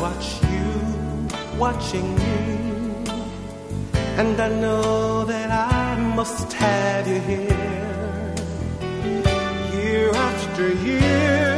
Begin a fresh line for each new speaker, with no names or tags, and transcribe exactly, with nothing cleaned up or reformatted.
watch you watching me, and I know that I must have you here, year after year.